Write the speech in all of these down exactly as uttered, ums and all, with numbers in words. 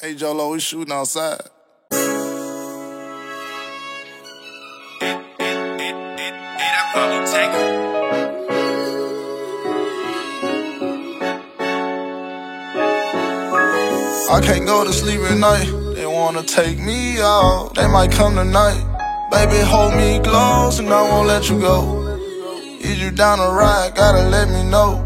Hey, Jolo, we shooting outside. I can't go to sleep at night. They wanna take me out. They might come tonight. Baby, hold me close and I won't let you go. Is you down to ride? Gotta let me know.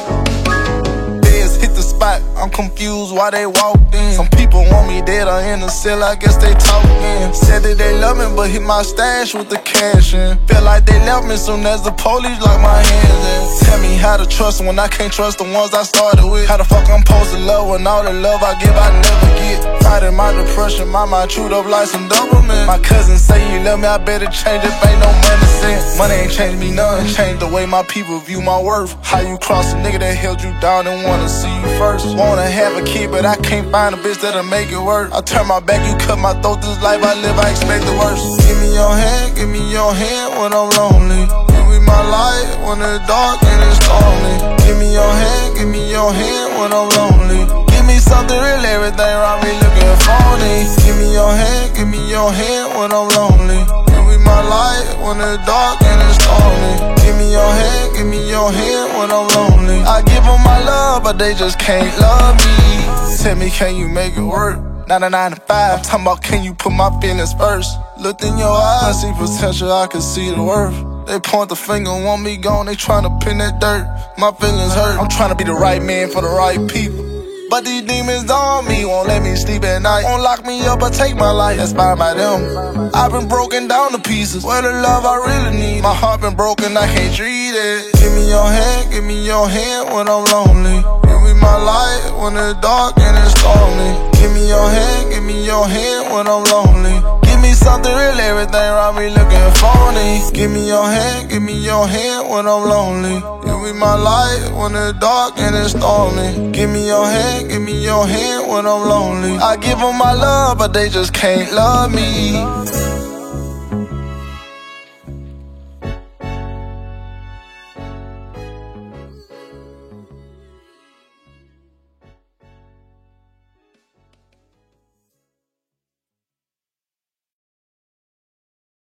Feds hit the spot. I'm confused why they walked in. Some people want me dead or in the cell. I guess they talking. Said that they love me, but hit my stash with the cash in. Feel like they left me soon as the police locked my hands in. Tell me how to trust when I can't trust the ones I started with. How the fuck I'm supposed to love when all the love I give I never get. Fighting my depression, my mind chewed up like some Doberman. My cousin say you love me, I better change it, ain't no money sense. Money ain't changed me none, changed the way my people view my worth. How you cross a nigga that held you down and wanna see you first. Wanna have a kid, but I can't find a bitch that'll make it work. I turn my back, you cut my throat, this life I live, I expect the worst. Give me your hand, give me your hand when I'm lonely. Give me my light when it's dark and it's stormy. Give me your hand, give me your hand when I'm lonely. Give me something real, everything around me looking phony. Give me your hand, give me your hand when I'm lonely. Give me my light when it's dark and it's stormy. Give me your hand, give me your hand when I'm lonely. I give them my love, but they just can't love me. Tell me, can you make it work? ninety-nine to five, I'm talking about can you put my feelings first? Looked in your eyes, see potential, I can see the worth. They point the finger, want me gone, they tryna pin that dirt. My feelings hurt, I'm tryna be the right man for the right people. But these demons on me, won't let me sleep at night. Won't lock me up or take my life, that's fine by them. I've been broken down to pieces, where the love I really need. My heart been broken, I can't treat it. Give me your hand, give me your hand when I'm lonely. Give me my light when it's dark and it's stormy. Give me your hand, give me your hand when I'm lonely. Give me something real, everything around me looking phony. Give me your hand, give me your hand when I'm lonely. Give me my light when it's dark and it's stormy. Give me your hand, give me your hand when I'm lonely. I give them my love, but they just can't love me.